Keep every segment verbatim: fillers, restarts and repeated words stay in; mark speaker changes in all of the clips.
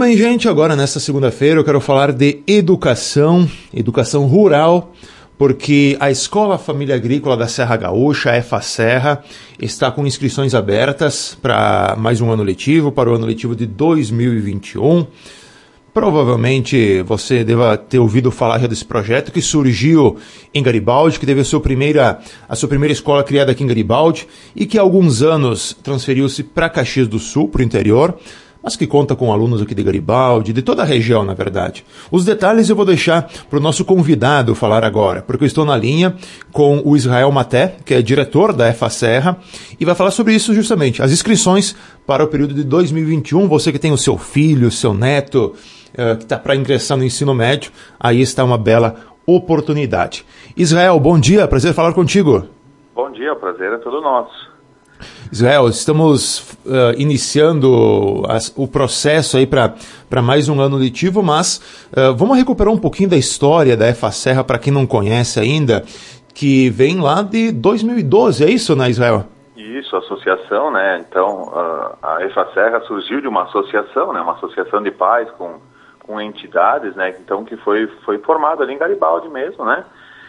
Speaker 1: bem, gente, agora nesta segunda-feira eu quero falar de educação, educação rural, porque a Escola Família Agrícola da Serra Gaúcha, a EFASERRA, está com inscrições abertas para mais um ano letivo, para o ano letivo de dois mil e vinte e um. Provavelmente você deva ter ouvido falar já desse projeto que surgiu em Garibaldi, que teve a sua primeira, a sua primeira escola criada aqui em Garibaldi e que há alguns anos transferiu-se para Caxias do Sul, para o interior, mas que conta com alunos aqui de Garibaldi, de toda a região, na verdade. Os detalhes eu vou deixar para o nosso convidado falar agora, porque eu estou na linha com o Israel Maté, que é diretor da EFASERRA, e vai falar sobre isso justamente, as inscrições para o período de dois mil e vinte e um. Você que tem o seu filho, seu neto, uh, que está para ingressar no ensino médio, aí está uma bela oportunidade. Israel, bom dia, prazer falar contigo.
Speaker 2: Bom dia, o prazer é todo nosso.
Speaker 1: Israel, estamos uh, iniciando as, o processo aí para mais um ano letivo, mas uh, vamos recuperar um pouquinho da história da EFASERRA para quem não conhece ainda, que vem lá de dois mil e doze, é isso, né, Israel?
Speaker 2: Isso, associação, né? Então, uh, a EFASERRA surgiu de uma associação, né? Uma associação de pais com, com entidades, né? Então, que foi, foi formada ali em Garibaldi mesmo, né?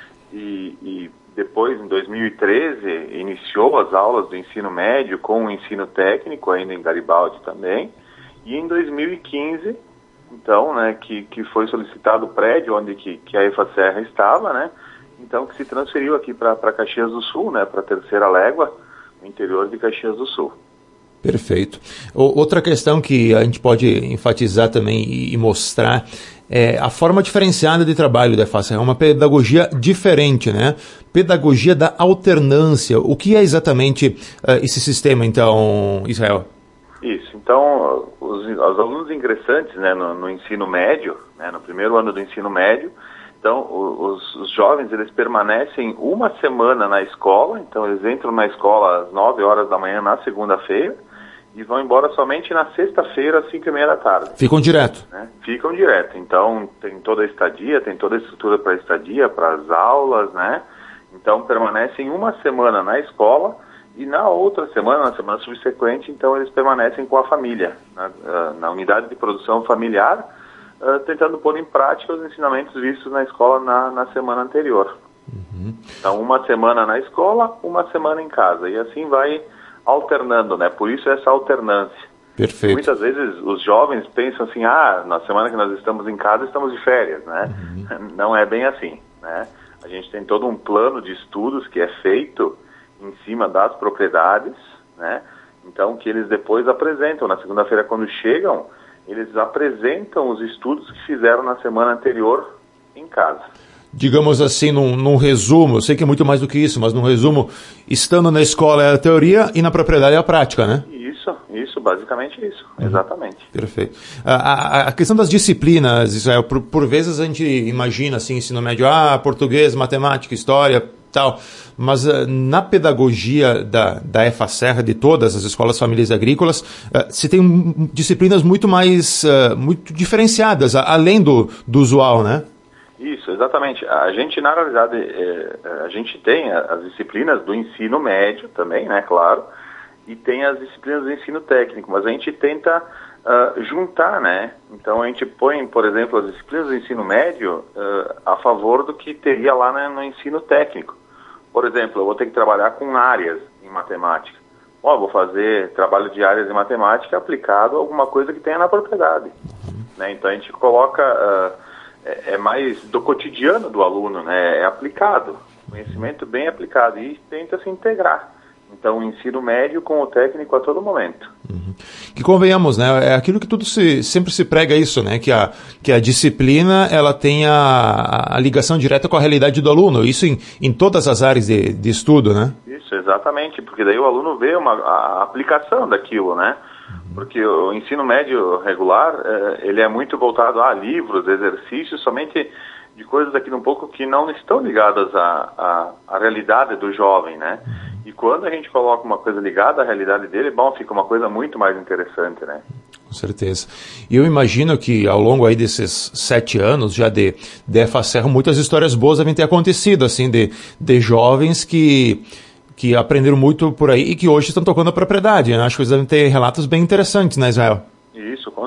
Speaker 2: E... e depois, em dois mil e treze, iniciou as aulas do ensino médio com o ensino técnico, ainda em Garibaldi também. E em dois mil e quinze, então, né, que, que foi solicitado o prédio onde que, que a EFASERRA estava, né? Então, que se transferiu aqui para Caxias do Sul, né, para a Terceira Légua, no interior de Caxias do Sul.
Speaker 1: Perfeito. O, outra questão que a gente pode enfatizar também e, e mostrar é a forma diferenciada de trabalho da EFASERRA, é uma pedagogia diferente, né? Pedagogia da alternância. O que é exatamente uh, esse sistema, então, Israel?
Speaker 2: Isso. Então, os, os alunos ingressantes, né, no, no ensino médio, né, no primeiro ano do ensino médio, então, os, os jovens, eles permanecem uma semana na escola, então eles entram na escola às nove horas da manhã na segunda-feira, e vão embora somente na sexta-feira, às cinco e meia da tarde.
Speaker 1: Ficam direto?
Speaker 2: Né? Ficam direto. Então, tem toda a estadia, tem toda a estrutura para a estadia, para as aulas, né? Então, permanecem uma semana na escola e na outra semana, na semana subsequente, então, eles permanecem com a família, na, na unidade de produção familiar, uh, tentando pôr em prática os ensinamentos vistos na escola na, na semana anterior. Uhum. Então, uma semana na escola, uma semana em casa. E assim vai alternando, né? Por isso essa alternância.
Speaker 1: Perfeito.
Speaker 2: Muitas vezes os jovens pensam assim, ah, na semana que nós estamos em casa, estamos de férias, né? Uhum. Não é bem assim, né? A gente tem todo um plano de estudos que é feito em cima das propriedades, né? Então, que eles depois apresentam. Na segunda-feira, quando chegam, eles apresentam os estudos que fizeram na semana anterior em casa.
Speaker 1: Digamos assim, num, num resumo, eu sei que é muito mais do que isso, mas num resumo, estando na escola é a teoria e na propriedade é a prática, né?
Speaker 2: Isso, isso, basicamente isso, uhum. Exatamente.
Speaker 1: Perfeito. A, a, a questão das disciplinas, Israel, por, por vezes a gente imagina assim, ensino médio, ah, português, matemática, história, tal, mas uh, na pedagogia da, da EFASERRA, de todas as escolas famílias agrícolas, uh, se tem um, disciplinas muito mais, uh, muito diferenciadas, a, além do, do usual, né?
Speaker 2: Isso, exatamente. A gente, na realidade, é, a gente tem as disciplinas do ensino médio também, né, claro, e tem as disciplinas do ensino técnico, mas a gente tenta uh, juntar, né? Então, a gente põe, por exemplo, as disciplinas do ensino médio uh, a favor do que teria lá, né, no ensino técnico. Por exemplo, eu vou ter que trabalhar com áreas em matemática. Bom, eu vou fazer trabalho de áreas em matemática aplicado a alguma coisa que tenha na propriedade. Né? Então, a gente coloca... Uh, é mais do cotidiano do aluno, né? É aplicado, conhecimento bem aplicado e tenta se integrar. Então, o ensino médio com o técnico a todo momento.
Speaker 1: Uhum. Que convenhamos, né? É aquilo que tudo se, sempre se prega isso, né? Que a, que a disciplina, ela tem a, a ligação direta com a realidade do aluno. Isso em, em todas as áreas de, de estudo, né?
Speaker 2: Isso, exatamente. Porque daí o aluno vê uma, a aplicação daquilo, né? Porque o ensino médio regular, ele é muito voltado a livros, exercícios, somente de coisas aqui um pouco que não estão ligadas à, à, à realidade do jovem, né? E quando a gente coloca uma coisa ligada à realidade dele, bom, fica uma coisa muito mais interessante, né?
Speaker 1: Com certeza. E eu imagino que ao longo aí desses sete anos já de, de EFASERRA, muitas histórias boas devem ter acontecido, assim, de, de jovens que... que aprenderam muito por aí e que hoje estão tocando a propriedade, né? Acho que eles devem ter relatos bem interessantes, né, Israel?
Speaker 2: Isso, com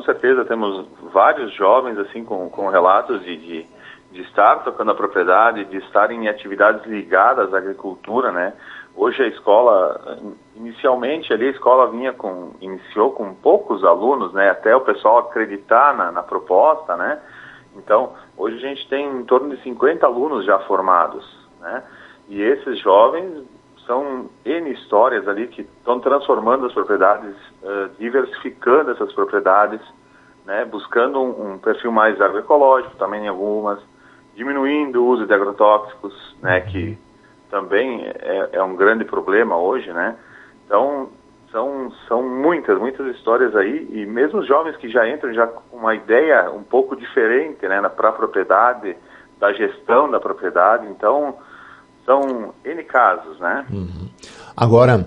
Speaker 2: certeza temos vários jovens assim com, com relatos de, de, de estar tocando a propriedade, de estar em atividades ligadas à agricultura, né? Hoje a escola, inicialmente ali a escola vinha com, iniciou com poucos alunos, né? Até o pessoal acreditar na, na proposta, né? Então, hoje a gente tem em torno de cinquenta alunos já formados, né? E esses jovens são N histórias ali que estão transformando as propriedades, uh, diversificando essas propriedades, né, buscando um, um perfil mais agroecológico também em algumas, diminuindo o uso de agrotóxicos, né, que também é, é um grande problema hoje, né. Então, são, são muitas, muitas histórias aí, e mesmo os jovens que já entram já com uma ideia um pouco diferente, né, para a propriedade, da gestão da propriedade, então... São N casos, né?
Speaker 1: Uhum. Agora,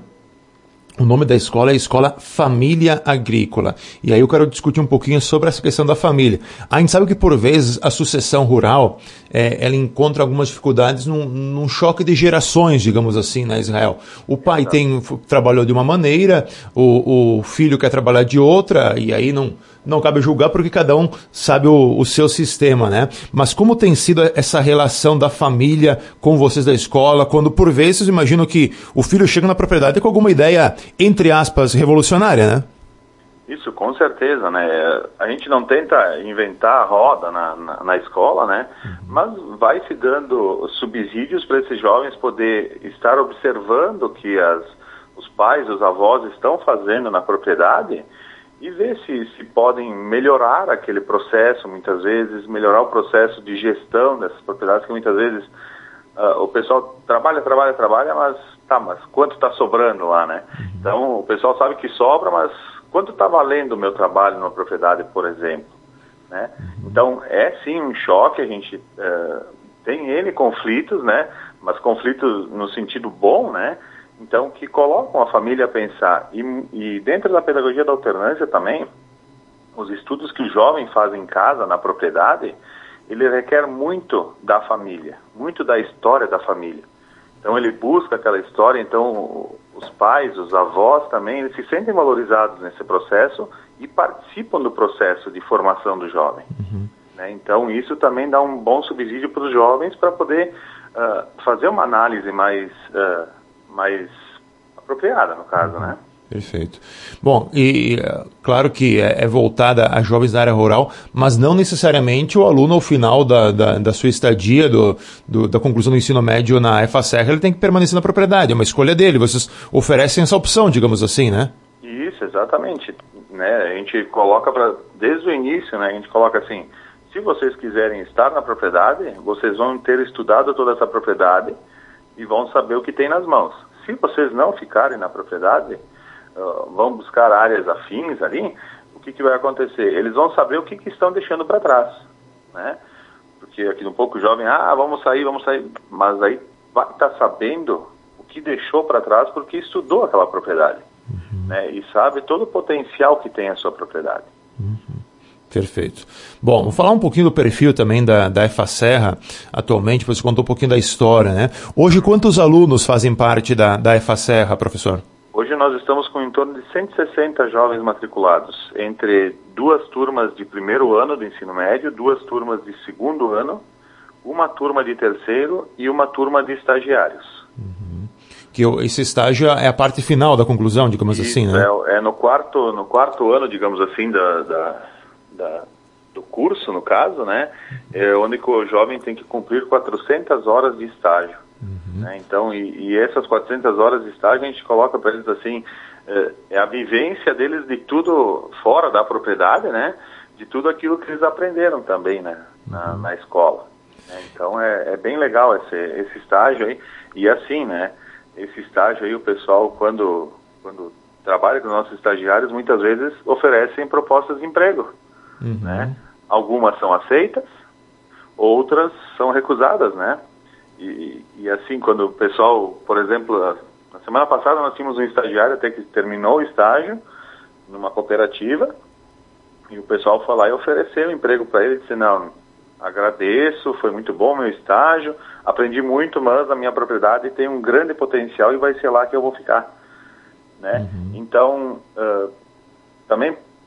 Speaker 1: o nome da escola é Escola Família Agrícola. E aí eu quero discutir um pouquinho sobre essa questão da família. A gente sabe que, por vezes, a sucessão rural, é, ela encontra algumas dificuldades num, num choque de gerações, digamos assim, na Israel. O pai tem, trabalhou de uma maneira, o, o filho quer trabalhar de outra, e aí não... Não cabe julgar porque cada um sabe o, o seu sistema, né? Mas como tem sido essa relação da família com vocês da escola, quando por vezes imagino que o filho chega na propriedade com alguma ideia, entre aspas, revolucionária, né?
Speaker 2: Isso, com certeza, né? A gente não tenta inventar a roda na, na, na escola, né? Uhum. Mas vai se dando subsídios para esses jovens poder estar observando o que as, os pais, os avós estão fazendo na propriedade e ver se, se podem melhorar aquele processo, muitas vezes, melhorar o processo de gestão dessas propriedades, que muitas vezes uh, o pessoal trabalha, trabalha, trabalha, mas tá, mas quanto está sobrando lá, né? Uhum. Então, o pessoal sabe que sobra, mas quanto está valendo o meu trabalho numa propriedade, por exemplo, né? Uhum. Então, é sim um choque, a gente uh, tem N conflitos, né? Mas conflitos no sentido bom, né? Então, que colocam a família a pensar. E, e dentro da pedagogia da alternância também, os estudos que o jovem faz em casa, na propriedade, ele requer muito da família, muito da história da família. Então, ele busca aquela história, então os pais, os avós também, eles se sentem valorizados nesse processo e participam do processo de formação do jovem. Uhum. Né? Então, isso também dá um bom subsídio para os jovens para poder uh, fazer uma análise mais... Uh, mais apropriada, no caso, né?
Speaker 1: Perfeito. Bom, e claro que é, é voltada a jovens da área rural, mas não necessariamente o aluno ao final da, da, da sua estadia, do, do, da conclusão do ensino médio na EFASERRA, ele tem que permanecer na propriedade, é uma escolha dele, vocês oferecem essa opção, digamos assim, né?
Speaker 2: Isso, exatamente. Né? A gente coloca, pra, desde o início, né? A gente coloca assim, se vocês quiserem estar na propriedade, vocês vão ter estudado toda essa propriedade, e vão saber o que tem nas mãos. Se vocês não ficarem na propriedade, uh, vão buscar áreas afins ali, o que, que vai acontecer? Eles vão saber o que, que estão deixando para trás, né? Porque aqui um pouco jovem, ah, vamos sair, vamos sair, mas aí vai estar sabendo o que deixou para trás porque estudou aquela propriedade, uhum. né? E sabe todo o potencial que tem a sua propriedade.
Speaker 1: Uhum. Perfeito. Bom, vamos falar um pouquinho do perfil também da, da EFASERRA atualmente, você contou um pouquinho da história, né? Hoje, quantos alunos fazem parte da, da EFASERRA, professor?
Speaker 2: Hoje nós estamos com em torno de cento e sessenta jovens matriculados, entre duas turmas de primeiro ano do ensino médio, duas turmas de segundo ano, uma turma de terceiro e uma turma de estagiários. Uhum.
Speaker 1: Que esse estágio é a parte final da conclusão, digamos
Speaker 2: Isso,
Speaker 1: assim, né?
Speaker 2: É, é no, quarto, no quarto ano, digamos assim, da... da Da, do curso, no caso, né, é onde o jovem tem que cumprir quatrocentas horas de estágio. Uhum. Né, então, e, e essas quatrocentas horas de estágio a gente coloca para eles assim, é, é a vivência deles de tudo fora da propriedade, né, de tudo aquilo que eles aprenderam também, né, na, uhum. na escola. Né, então, é, é bem legal esse, esse estágio aí, e assim, né, esse estágio aí o pessoal, quando, quando trabalha com nossos estagiários, muitas vezes oferecem propostas de emprego. Uhum. Né? Algumas são aceitas, outras são recusadas, né? E, e assim, quando o pessoal, por exemplo, na semana passada nós tínhamos um estagiário até que terminou o estágio numa cooperativa e o pessoal foi lá e ofereceu um emprego para ele e disse, não, agradeço, foi muito bom meu estágio, aprendi muito, mas a minha propriedade tem um grande potencial e vai ser lá que eu vou ficar, né? Uhum. Então, uh, também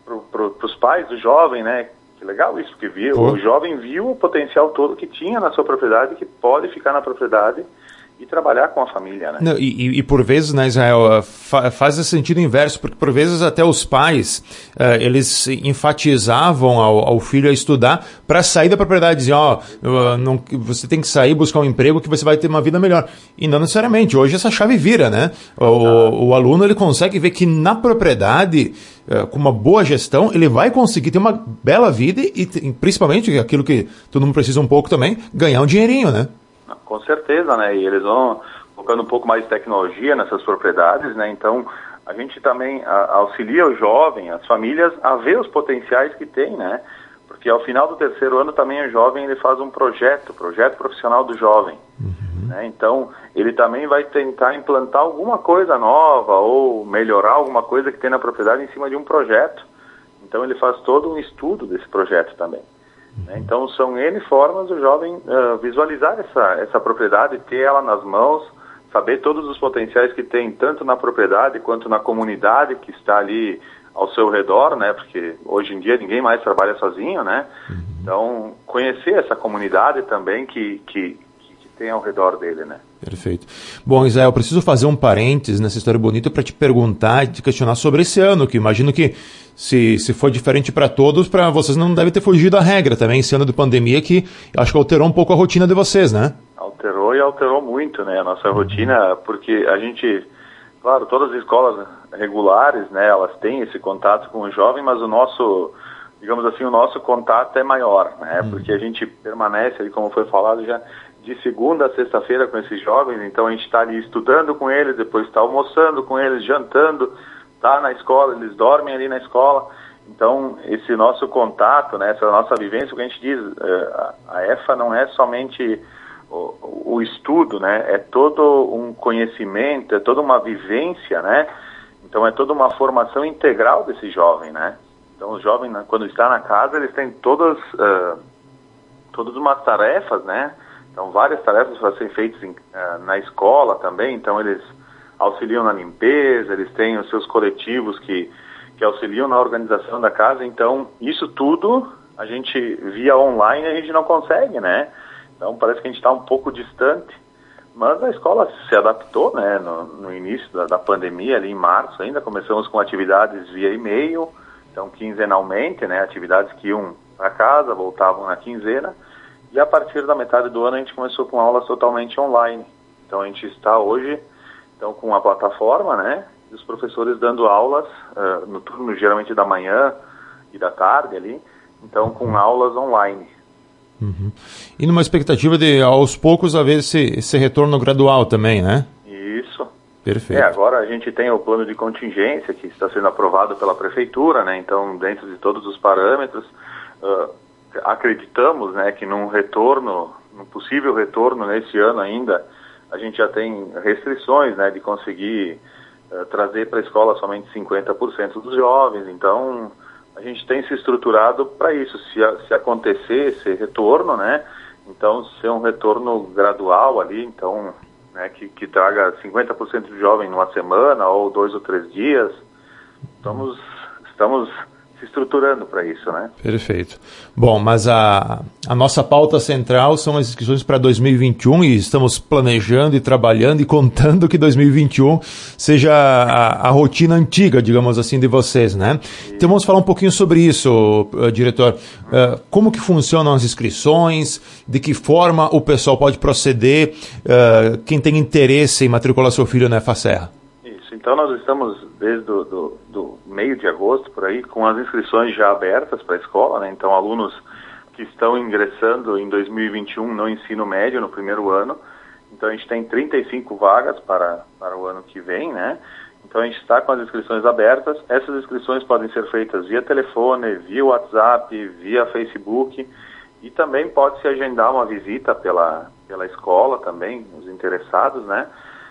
Speaker 2: para pro, os pais do jovem, né? Que legal isso, porque viu, o jovem viu o potencial todo que tinha na sua propriedade, que pode ficar na propriedade e trabalhar com a família, né?
Speaker 1: Não, e, e por vezes, né, Israel, fa- faz esse sentido inverso, porque por vezes até os pais, uh, eles enfatizavam ao, ao filho a estudar para sair da propriedade, diziam, ó, oh, não, você tem que sair, buscar um emprego que você vai ter uma vida melhor. E não necessariamente, hoje essa chave vira, né? O, ah. o aluno, ele consegue ver que na propriedade, uh, com uma boa gestão, ele vai conseguir ter uma bela vida e, e principalmente, aquilo que todo mundo precisa um pouco também, ganhar um dinheirinho, né?
Speaker 2: Com certeza, né? E eles vão colocando um pouco mais de tecnologia nessas propriedades, né? Então, a gente também a, auxilia o jovem, as famílias, a ver os potenciais que tem, né? Porque ao final do terceiro ano também o jovem ele faz um projeto, projeto profissional do jovem. Uhum. Né? Então, ele também vai tentar implantar alguma coisa nova ou melhorar alguma coisa que tem na propriedade em cima de um projeto. Então, ele faz todo um estudo desse projeto também. Então, são N formas do jovem uh, visualizar essa, essa propriedade, ter ela nas mãos, saber todos os potenciais que tem, tanto na propriedade quanto na comunidade que está ali ao seu redor, né? Porque hoje em dia ninguém mais trabalha sozinho, né? Então, conhecer essa comunidade também que, que, que tem ao redor dele, né?
Speaker 1: Perfeito. Bom, Israel, eu preciso fazer um parênteses nessa história bonita para te perguntar e te questionar sobre esse ano, que imagino que se, se for diferente para todos, para vocês não deve ter fugido da regra também, esse ano de pandemia que acho que alterou um pouco a rotina de vocês, né?
Speaker 2: Alterou e alterou muito, né, a nossa uhum. rotina, porque a gente, claro, todas as escolas regulares, né, elas têm esse contato com o jovem, mas o nosso, digamos assim, o nosso contato é maior, né, uhum. porque a gente permanece ali, como foi falado já, de segunda a sexta-feira com esses jovens, então a gente está ali estudando com eles, depois está almoçando com eles, jantando, está na escola, eles dormem ali na escola. Então, esse nosso contato, né, essa nossa vivência, o que a gente diz, a E F A não é somente o, o estudo, né, é todo um conhecimento, é toda uma vivência, né, então é toda uma formação integral desse jovem, né. Então, o jovem, quando está na casa, eles têm todas, uh, todas umas tarefas, né, então várias tarefas para serem feitas em, uh, na escola também, então eles auxiliam na limpeza, eles têm os seus coletivos que, que auxiliam na organização da casa, então isso tudo a gente via online a gente não consegue, né? Então parece que a gente está um pouco distante, mas a escola se adaptou, né? No, no início da, da pandemia, ali em março ainda, começamos com atividades via e-mail, então quinzenalmente, né? Atividades que iam para casa, voltavam na quinzena, e a partir da metade do ano a gente começou com aulas totalmente online. Então a gente está hoje então, com a plataforma, né, e os professores dando aulas uh, no turno geralmente da manhã e da tarde ali, então com aulas online.
Speaker 1: Uhum. E numa expectativa de, aos poucos, haver esse, esse retorno gradual também, né?
Speaker 2: Isso.
Speaker 1: Perfeito.
Speaker 2: É, agora a gente tem o plano de contingência que está sendo aprovado pela prefeitura, né, então dentro de todos os parâmetros, uh, acreditamos, né, que num retorno, num possível retorno nesse ano ainda, a gente já tem restrições, né, de conseguir uh, trazer para a escola somente cinquenta por cento dos jovens, então a gente tem se estruturado para isso, se, a, se acontecer esse retorno, né, então ser um retorno gradual ali, então, né, que, que traga cinquenta por cento de jovem numa semana ou dois ou três dias, estamos, estamos se estruturando para isso, né?
Speaker 1: Perfeito. Bom, mas a, a nossa pauta central são as inscrições para dois mil e vinte e um e estamos planejando e trabalhando e contando que dois mil e vinte e um seja a, a rotina antiga, digamos assim, de vocês, né? E... Então vamos falar um pouquinho sobre isso, uh, diretor. Uh, como que funcionam as inscrições, de que forma o pessoal pode proceder, uh, quem tem interesse em matricular seu filho na EFASERRA?
Speaker 2: Então nós estamos desde do, do, do meio de agosto, por aí, com as inscrições já abertas para a escola, né? Então alunos que estão ingressando em dois mil e vinte e um no ensino médio, no primeiro ano, então a gente tem trinta e cinco vagas para, para o ano que vem, né? Então a gente está com as inscrições abertas, essas inscrições podem ser feitas via telefone, via WhatsApp, via Facebook, e também pode-se agendar uma visita pela, pela escola também, os interessados, né?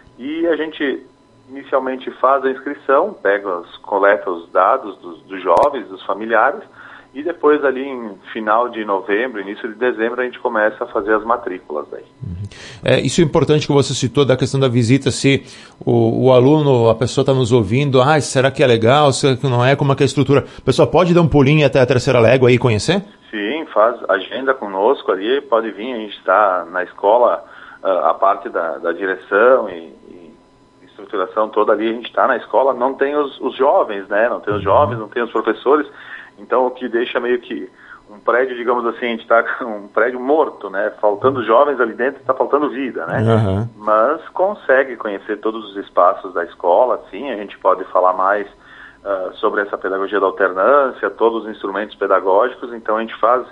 Speaker 2: E a gente inicialmente faz a inscrição, pega os, coleta os dados dos, dos jovens, dos familiares, e depois ali em final de novembro, início de dezembro, a gente começa a fazer as matrículas daí.
Speaker 1: É, isso é importante que você citou da questão da visita, se o, o aluno, a pessoa está nos ouvindo, ah, será que é legal, será que não é, como é que é a estrutura? A pessoa pode dar um pulinho até a terceira légua aí e conhecer?
Speaker 2: Sim, faz agenda conosco ali, pode vir, a gente está na escola, a parte da, da direção e, e estruturação toda ali, a gente está na escola, não tem os, os jovens, né, não tem os jovens, não tem os professores, então o que deixa meio que um prédio, digamos assim, a gente está com um prédio morto, né, faltando jovens ali dentro, está faltando vida, né, uhum. Mas consegue conhecer todos os espaços da escola, sim, a gente pode falar mais uh, sobre essa pedagogia da alternância, todos os instrumentos pedagógicos, então a gente faz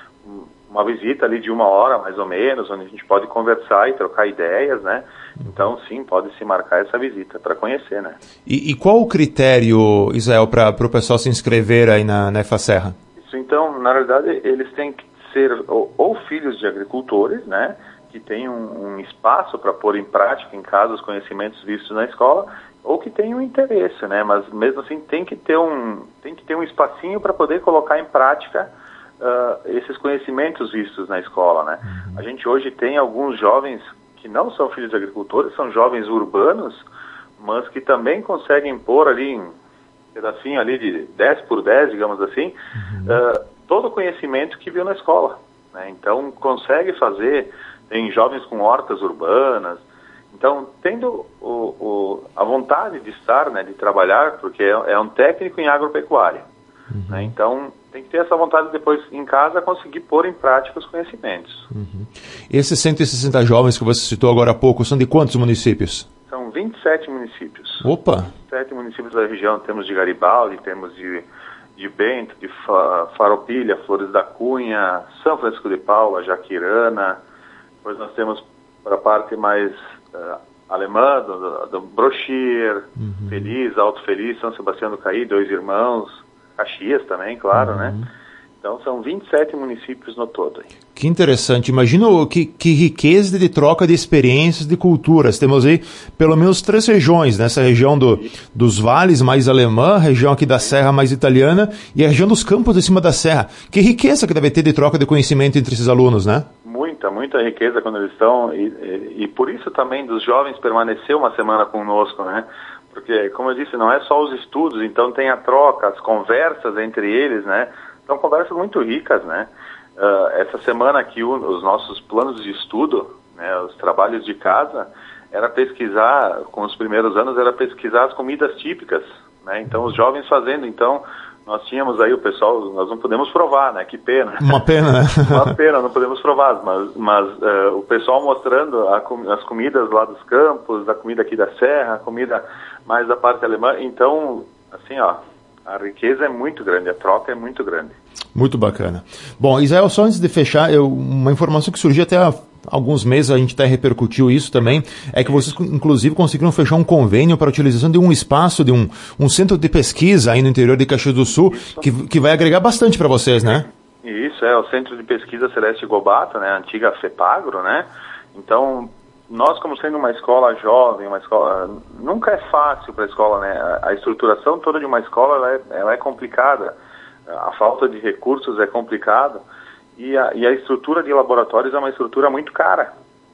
Speaker 2: uma visita ali de uma hora, mais ou menos, onde a gente pode conversar e trocar ideias, né? Então, sim, pode se marcar essa visita para conhecer, né?
Speaker 1: E, e qual o critério, Israel, para o pessoal se inscrever aí na, na EFASERRA?
Speaker 2: Isso, então, na realidade, eles têm que ser ou, ou filhos de agricultores, né? Que tenham um, um espaço para pôr em prática em casa os conhecimentos vistos na escola, ou que tenham interesse, né? Mas, mesmo assim, tem que ter um, tem que ter um espacinho para poder colocar em prática Uh, esses conhecimentos vistos na escola, né? Uhum. A gente hoje tem alguns jovens que não são filhos de agricultores, são jovens urbanos, mas que também conseguem pôr ali um pedacinho ali de dez por dez, digamos assim, uhum. uh, todo o conhecimento que viu na escola, né? Então, consegue fazer, tem jovens com hortas urbanas, então, tendo o, o, a vontade de estar, né, de trabalhar, porque é, é um técnico em agropecuária, uhum. né? Então, tem que ter essa vontade de depois, em casa, conseguir pôr em prática os conhecimentos.
Speaker 1: Uhum. Esses cento e sessenta jovens que você citou agora há pouco, são de quantos municípios?
Speaker 2: São vinte e sete municípios.
Speaker 1: Opa!
Speaker 2: vinte e sete municípios da região. Temos de Garibaldi, temos de, de Bento, de Farroupilha, Flores da Cunha, São Francisco de Paula, Jaquirana. Depois nós temos para a parte mais uh, alemã, do, do Brochir, uhum. Feliz, Alto Feliz, São Sebastião do Caí, Dois Irmãos, Caxias também, claro, uhum. né? Então são vinte e sete municípios no todo.
Speaker 1: Que interessante. Imagina que, que riqueza de troca de experiências, de culturas. Temos aí pelo menos três regiões, nessa né? região do, dos vales mais alemã, região aqui da serra mais italiana e a região dos campos de cima da serra. Que riqueza que deve ter de troca de conhecimento entre esses alunos, né?
Speaker 2: Muita, muita riqueza quando eles estão e, e, e por isso também dos jovens permanecer uma semana conosco, né? Porque, como eu disse, não é só os estudos, então tem a troca, as conversas entre eles, né? São conversas muito ricas, né? Uh, essa semana aqui, o, os nossos planos de estudo, né, os trabalhos de casa, era pesquisar, com os primeiros anos, era pesquisar as comidas típicas, né? Então, os jovens fazendo, então, nós tínhamos aí o pessoal, nós não podemos provar, né? Que pena.
Speaker 1: Uma pena, né?
Speaker 2: Uma pena, não podemos provar, mas, mas uh, o pessoal mostrando a, as comidas lá dos campos, a comida aqui da serra, a comida mais da parte alemã. Então, assim, ó, a riqueza é muito grande, a troca é muito grande.
Speaker 1: Muito bacana. Bom, Israel, só antes de fechar, eu, uma informação que surgiu até há alguns meses, a gente até repercutiu isso também, é que vocês, inclusive, conseguiram fechar um convênio para a utilização de um espaço, de um, um centro de pesquisa aí no interior de Caxias do Sul, que, que vai agregar bastante para vocês, né?
Speaker 2: Isso, é o Centro de Pesquisa Celeste Gobato, né, a antiga FEPAGRO, né? Então, nós, como sendo uma escola jovem, uma escola, nunca é fácil para a escola, né? A, a estruturação toda de uma escola, ela é, ela é complicada, a falta de recursos é complicada, e a, e a estrutura de laboratórios é uma estrutura muito cara,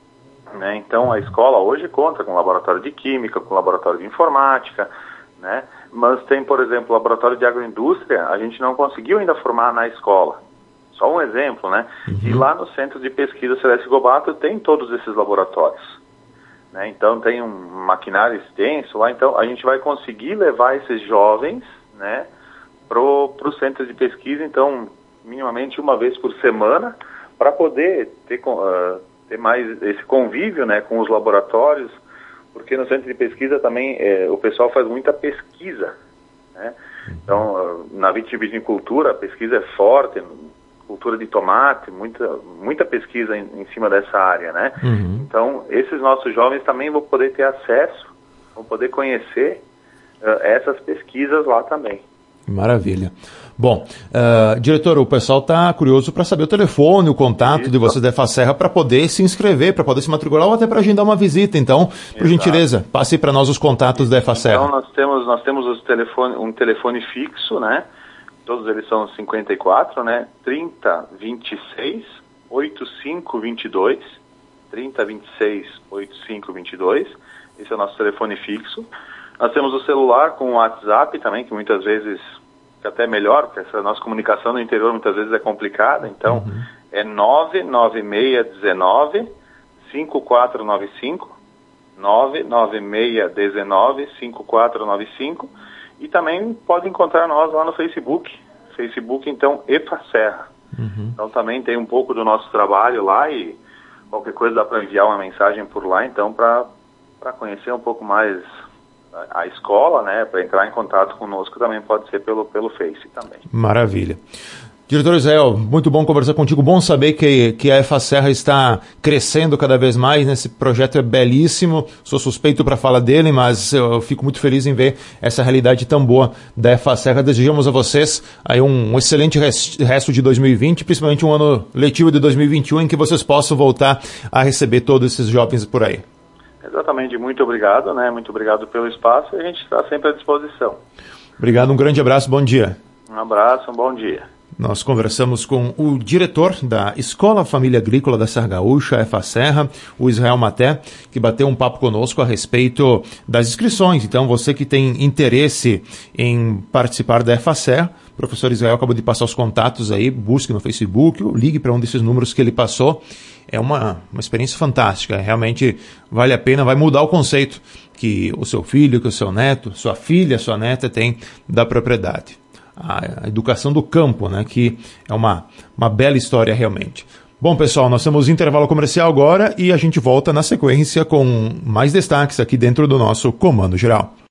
Speaker 2: né? Então, a escola hoje conta com laboratório de química, com laboratório de informática, né? Mas tem, por exemplo, laboratório de agroindústria, a gente não conseguiu ainda formar na escola. Só um exemplo, né? Uhum. E lá no Centro de Pesquisa Celeste Gobato tem todos esses laboratórios, né? Então tem um maquinário extenso lá, então a gente vai conseguir levar esses jovens, né, pro, pro Centro de Pesquisa, então, minimamente uma vez por semana, para poder ter, uh, ter mais esse convívio, né, com os laboratórios, porque no Centro de Pesquisa também eh, o pessoal faz muita pesquisa, né? Então, uh, na vitivinicultura a pesquisa é forte, cultura de tomate, muita, muita pesquisa em, em cima dessa área, né? Uhum. Então, esses nossos jovens também vão poder ter acesso, vão poder conhecer uh, essas pesquisas lá também.
Speaker 1: Maravilha. Bom, uh, diretor, o pessoal está curioso para saber o telefone, o contato Isso. de vocês da EFASERRA para poder se inscrever, para poder se matricular ou até para agendar uma visita. Então, por Exato. gentileza, passe para nós os contatos da EFASERRA.
Speaker 2: Então, nós temos, nós temos os telefone, um telefone fixo, né? Todos eles são cinquenta e quatro, né? trinta, vinte e seis, oitenta e cinco, vinte e dois. trinta, vinte e seis, oitenta e cinco, vinte e dois. Esse é o nosso telefone fixo. Nós temos o celular com o WhatsApp também, que muitas vezes fica até melhor, porque essa nossa comunicação no interior muitas vezes é complicada. Então, uhum. é nove nove seis um nove, cinco quatro nove cinco, nove nove seis um nove, cinco quatro nove cinco. E também pode encontrar nós lá no Facebook. Facebook, então, EFASERRA. Uhum. Então, também tem um pouco do nosso trabalho lá e qualquer coisa dá para enviar uma mensagem por lá, então, para conhecer um pouco mais a, a escola, né? Para entrar em contato conosco também pode ser pelo, pelo Face também.
Speaker 1: Maravilha. Diretor Israel, muito bom conversar contigo, bom saber que, que a EFASERRA está crescendo cada vez mais, né? Esse projeto é belíssimo, sou suspeito para falar dele, mas eu fico muito feliz em ver essa realidade tão boa da EFASERRA. Desejamos a vocês aí um, um excelente resto de dois mil e vinte, principalmente um ano letivo de dois mil e vinte e um, em que vocês possam voltar a receber todos esses jovens por aí.
Speaker 2: Exatamente, muito obrigado, né? Muito obrigado pelo espaço e a gente está sempre à disposição.
Speaker 1: Obrigado, um grande abraço, bom dia.
Speaker 2: Um abraço, um bom dia.
Speaker 1: Nós conversamos com o diretor da Escola Família Agrícola da Serra Gaúcha, EFASERRA, o Israel Maté, que bateu um papo conosco a respeito das inscrições. Então, você que tem interesse em participar da EFASERRA, o professor Israel acabou de passar os contatos aí, busque no Facebook, ou ligue para um desses números que ele passou. É uma, uma experiência fantástica, realmente vale a pena, vai mudar o conceito que o seu filho, que o seu neto, sua filha, sua neta tem da propriedade. A educação do campo, né, que é uma, uma bela história realmente. Bom, pessoal, nós temos intervalo comercial agora e a gente volta na sequência com mais destaques aqui dentro do nosso Comando Geral.